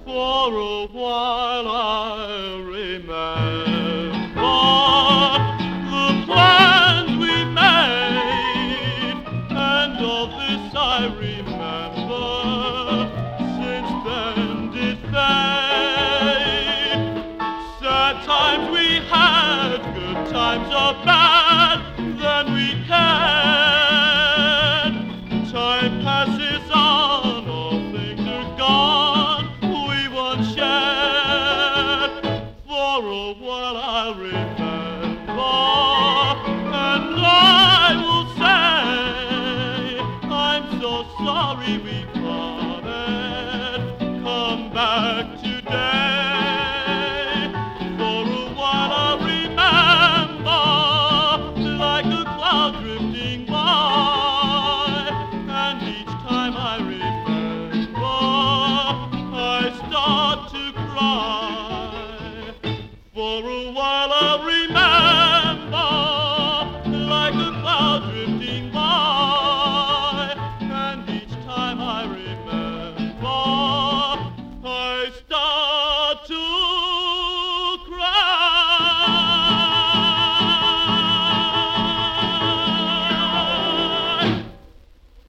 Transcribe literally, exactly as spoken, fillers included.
For a while I remember the plans we made, and all this I remember. Since then did fade. Sad times we had, good times are bad, then we cared. Time passes on, all things are gone we once shared. For a while I'll remember, and I will say, I'm so sorry we parted. Come back today. For a while I'll remember, like a cloud drifting by, and each time I remember, I start to cry. For a while